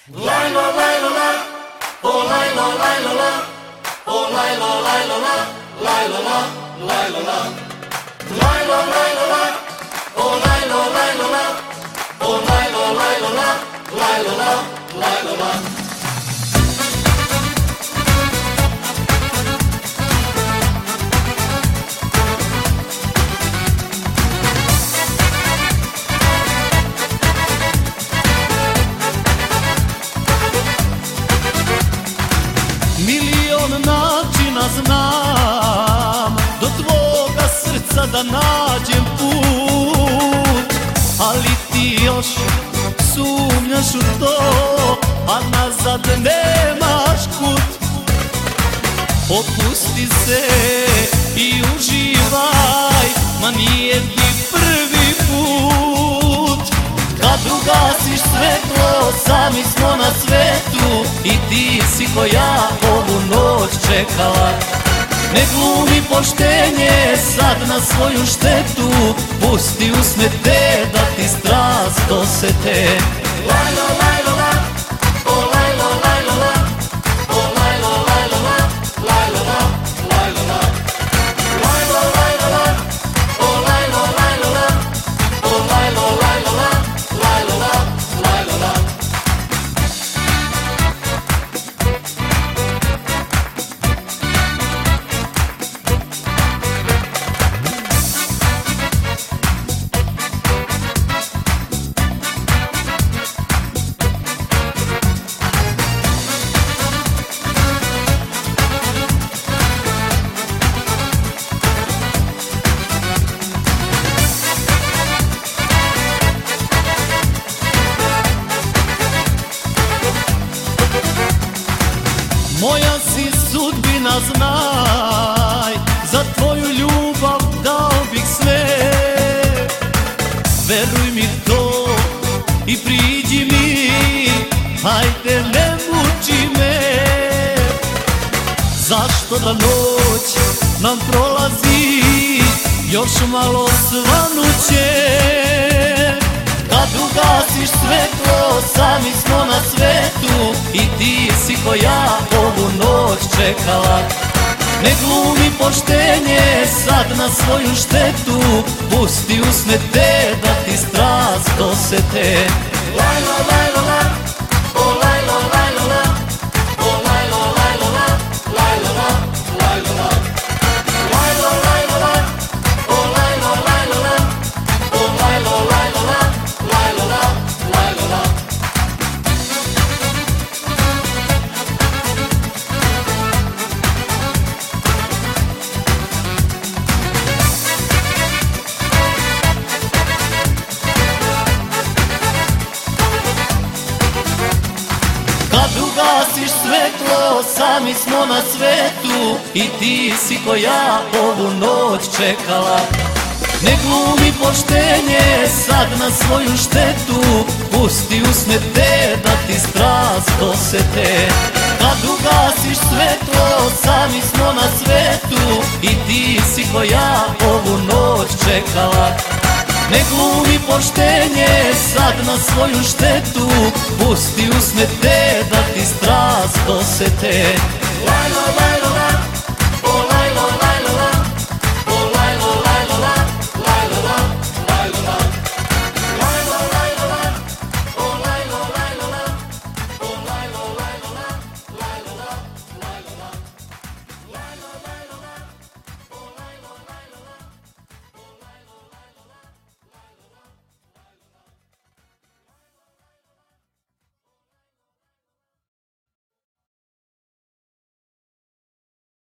Laila, laila, la, oh laila, laila, la, oh laila, laila, la, laila, la, laila, la, laila, laila, la, oh laila, laila, la, oh laila, laila, la, laila, la, laila, la. Milion načina znam do tvoga srca da nađem put, ali ti još sumnjaš u to, a nazad nemaš kud. Opusti se i uživaj, ma nije ti prvi put. Kad ugasiš svetlo, sami smo na svetu, i ti si ko ja ovu noć čekala. Ne glumi poštenje sad na svoju štetu, pusti usne te da ti strast osete. Laila, laila, la, oh laila, laila, la, oh laila, laila, la, laila, la, laila, la, laila, laila, la, oh laila, laila, la, oh laila, laila, la, laila, la, laila, la. Moja si sudbina, znaj, za tvoju ljubav dao bih sve. Veruj mi to i priđi mi, hajde ne muči me. Zašto da noć nam prolazi, još malo svanuće. Kad ugasiš svetlo, sami smo na svetu, i ti si ko ja ovu noć čekala. Ne glumi poštenje sad na svoju štetu, pusti usne te da ti strast osete. Laila, laila, la, oh laila, laila, la, oh laila, laila, la, laila, la, laila, la, laila, laila, la, oh laila, laila, la, oh laila, laila, la, laila, la, laila, la. Kad ugasiš svetlo, sami smo na svetu, i ti si ko ja ovu noć čekala. Ne glumi poštenje sad na svoju štetu, pusti usne te da ti strast osete. Kad ugasiš svetlo, sami smo na svetu, i ti si ko ja ovu noć čekala. Ne glumi poštenje sad na svoju štetu, pusti usne te da ti strast osete. Laila, laila,